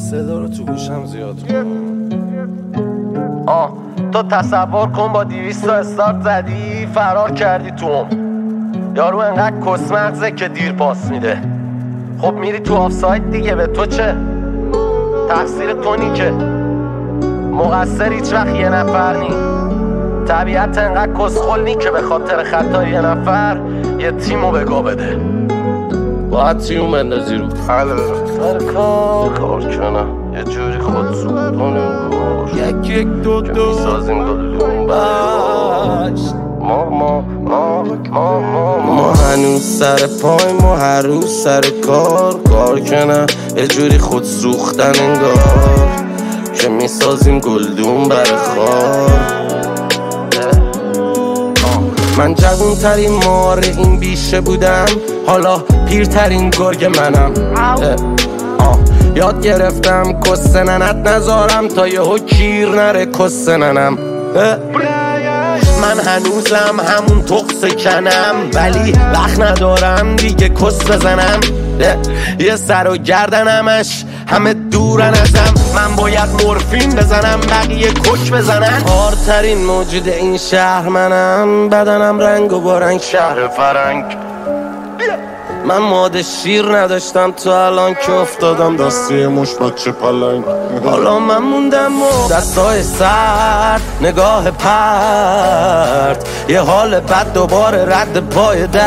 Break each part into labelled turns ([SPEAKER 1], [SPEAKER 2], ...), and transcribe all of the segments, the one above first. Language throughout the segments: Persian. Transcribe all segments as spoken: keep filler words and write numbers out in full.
[SPEAKER 1] صدا رو تو گوشم زیاد کن. آه تو تصور کن با دیویست تا استارت زدی فرار کردی تو هم. یارو انقدر کس مغزه که دیر پاس میده. خب میری تو آفساید دیگه، به تو چه؟ تقصیر تو نی که مقصر هیچ وقت یه نفر نی. طبیعت انقدر کسخل نی که به خاطر خطای یه نفر یه تیمو بگاه بده. باید تیمو بندازی رو حل سر کار کار کنم یه جوری خود سودون انگار یک یک دو دو که میسازیم گلون باش. ما ما ما ما ما ما هنوز سر پای ما هر روز سر کار کار کنم یه جوری خود سوختن انگار که میسازیم گلدون بر خار. من جوون ترین مار این بیشه بودم، حالا پیرترین گرگ منم. آه. یاد گرفتم کسه ننت نذارم تا یهو کیر نره کسه ننم. من هنوزم همون تقص کنم ولی وقت ندارم دیگه کس بزنم. یه سر و گردنمش همه دورن ازم، من باید مورفین بزنم بقیه کش بزنن. هارترین موجود این شهر منم، بدنم رنگ و با رنگ شهر فرنگ. من ماده شیر نداشتم تو الان که افتادم دستی مش بچه پلنگ. حالا من موندم و دستای سرد نگاه پرد یه حال بد دوباره رد پای در.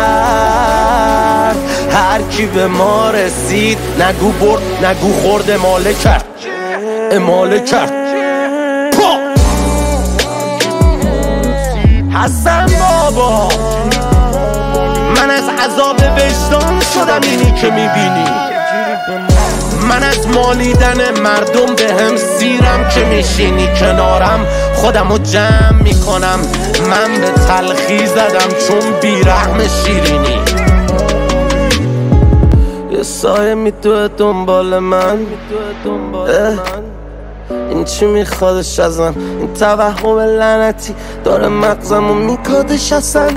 [SPEAKER 1] هر کی به ما رسید نگو برد نگو خورد اماله کرد اماله کرد پا حسن بابا. من از عذاب وجدان شدم اینی که میبینی. من از مالیدن مردم به هم سیرم که میشینی کنارم خودمو جمع میکنم. من به تلخی زدم چون بیرحم شیرینی. یه سایه میدوه دنبال من، این چی میخوادش ازم؟ این توهم لعنتی داره مغزمو میکادش اصلا.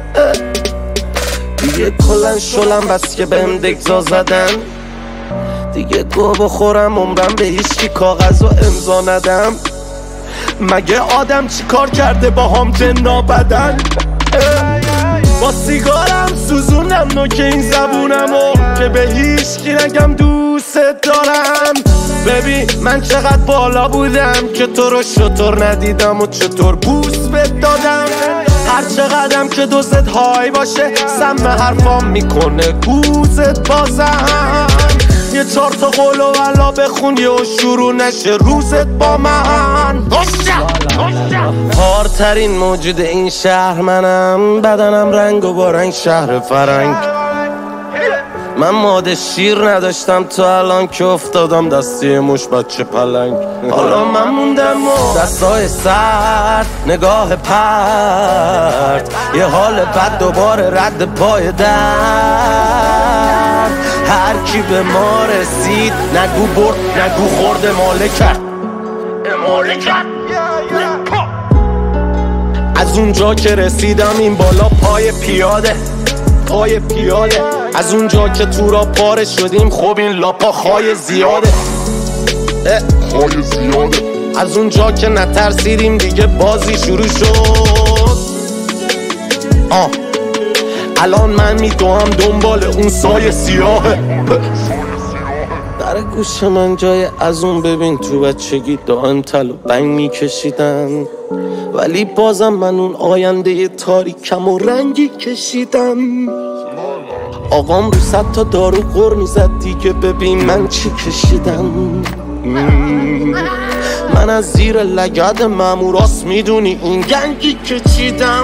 [SPEAKER 1] دیگه کلن شلم بس که بهم دگزا زدن. دیگه گو بخورم عمرم به هیچکی کاغذ و امضا ندم. مگه آدم چی کار کرده با هم جنا بدن؟ با سیگارم سوزونم نوک این زبونمو که به هیچکی نگم دوست دارم. ببین من چقدر بالا بودم که تو رو شطور ندیدم و چطور بوس بد دادم. هر چقدرم که دوست های باشه سم حرفام میکنه گوزت بازم. یه چار تا قول و ولا بخون یه شروع نشه روزت با من. هارترین موجود این شهر منم، بدنم رنگ و با رنگ شهر فرنگ. من ماده شیر نداشتم تو الان که افتادم دستی مش بچه پلنگ. حالا من موندم و دستای سرد نگاه پرد یه حال بد دوباره رد پای در. هر کی به ما رسید نگو برد نگو خورد اماله کرد اماله کرد. از اونجا که رسیدم این بالا پای پیاده پای پیاده. از اونجا که تو را پاره شدیم خب این لاپا خای زیاده خای زیاده. از اونجا که نترسیدیم دیگه بازی شروع شد. آه الان من میدوام دنبال اون سایه سیاهه. در گوش من جای از اون ببین تو بچگی دائم تل و بنگ میکشیدن ولی بازم من اون آینده تاریکم و رنگی کشیدم. آقام رو صد تا دارو غر میزد دیگه ببین من چی کشیدم. من از زیر لگد ماموراست میدونی این گنگی کشیدم.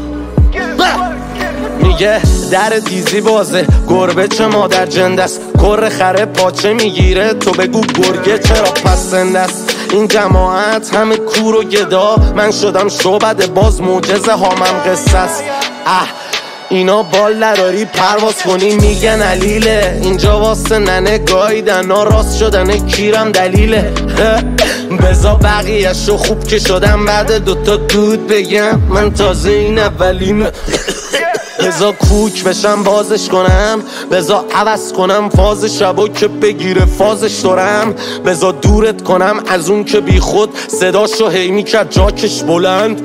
[SPEAKER 1] میگه در دیزی بازه گربه چه مادر جندست. کر خره پاچه میگیره تو بگو گرگه چرا پسندست. این جماعت همه کور و گدا، من شدم شعبده باز معجزه هامم قصه است. اه اینا بال نداری پرواز کنی میگن علیله. اینجا واسه ننه گایدن ها راست شدن کیرم دلیله. بزا بقیه‌شو خوب که شدم بعد دوتا دود بگم من تازه این اولین بزا کوک بشم بازش کنم، بزا عوض کنم فاز شبا که بگیره فازش دارم، بزا دورت کنم از اون که بی خود صداشو هی میکرد جاکش بلند،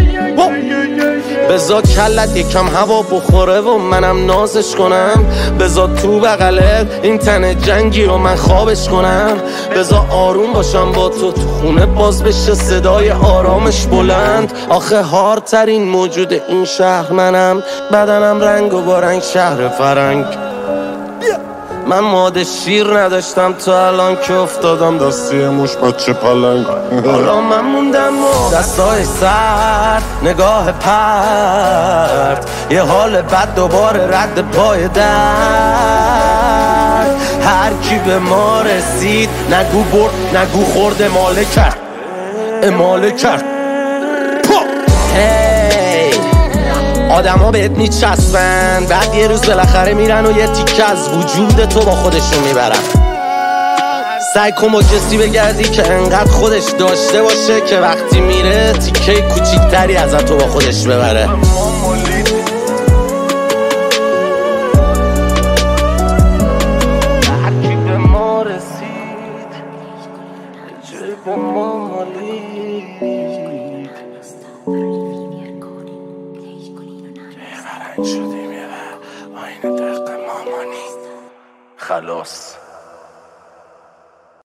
[SPEAKER 1] بزا کلت یکم هوا بخوره و منم نازش کنم، بزا تو بغلت این تن جنگی رو من خوابش کنم، بزا آروم باشم با تو تو خونه باز بشه صدای آرامش بلند. آخه هارترین موجود این شهر منم، بدنم رنگ و با رنگ شهر فرنگ. من ماده شیر نداشتم تا الان که افتادم دستی موش بچه پلنگ. حالا من موندم و دستای سر نگاه پرد، یه حال بد دوباره رد پای در. هر کی به ما رسید نگو برد نگو خورد اماله کرد اماله کرد. آدم ها بهت میچسبن، بعد یه روز بالاخره میرن و یه تیکه از وجود تو با خودشون میبرن. سعی کن با کسی بگردی که انقدر خودش داشته باشه که وقتی میره تیکه کوچیکتری ازت تو با خودش ببره. هرکی به ما رسید جای با ما مالید، شدیم یه آینه دق مامانی خلاص.